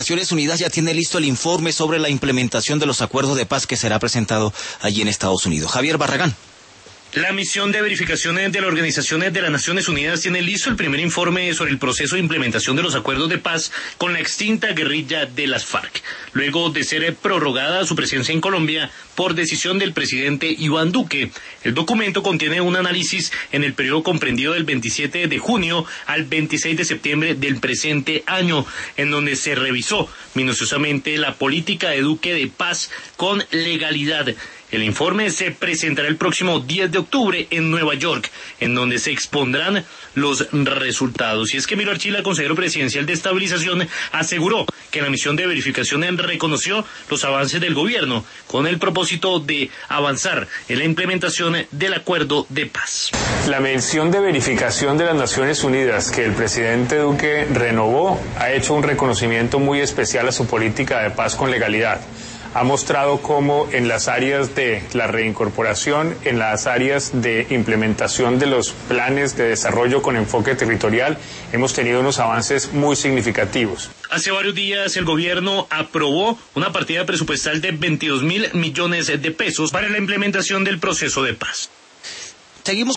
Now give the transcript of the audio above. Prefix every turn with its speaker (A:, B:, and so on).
A: Naciones Unidas ya tiene listo el informe sobre la implementación de los acuerdos de paz que será presentado allí en Estados Unidos. Javier Barragán.
B: La misión de verificaciones de la Organización de las Naciones Unidas tiene listo el primer informe sobre el proceso de implementación de los acuerdos de paz con la extinta guerrilla de las FARC, luego de ser prorrogada su presencia en Colombia por decisión del presidente Iván Duque. El documento contiene un análisis en el periodo comprendido del 27 de junio al 26 de septiembre del presente año, en donde se revisó minuciosamente la política de Duque de paz con legalidad. El informe se presentará el próximo 10 de octubre en Nueva York, en donde se expondrán los resultados. Y es que Miro Archila, consejero presidencial de estabilización, aseguró que la misión de verificación reconoció los avances del gobierno con el propósito de avanzar en la implementación del acuerdo de paz.
C: La misión de verificación de las Naciones Unidas que el presidente Duque renovó ha hecho un reconocimiento muy especial a su política de paz con legalidad. Ha mostrado cómo en las áreas de la reincorporación, en las áreas de implementación de los planes de desarrollo con enfoque territorial, hemos tenido unos avances muy significativos.
B: Hace varios días el gobierno aprobó una partida presupuestal de 22.000 millones de pesos para la implementación del proceso de paz.
A: Seguimos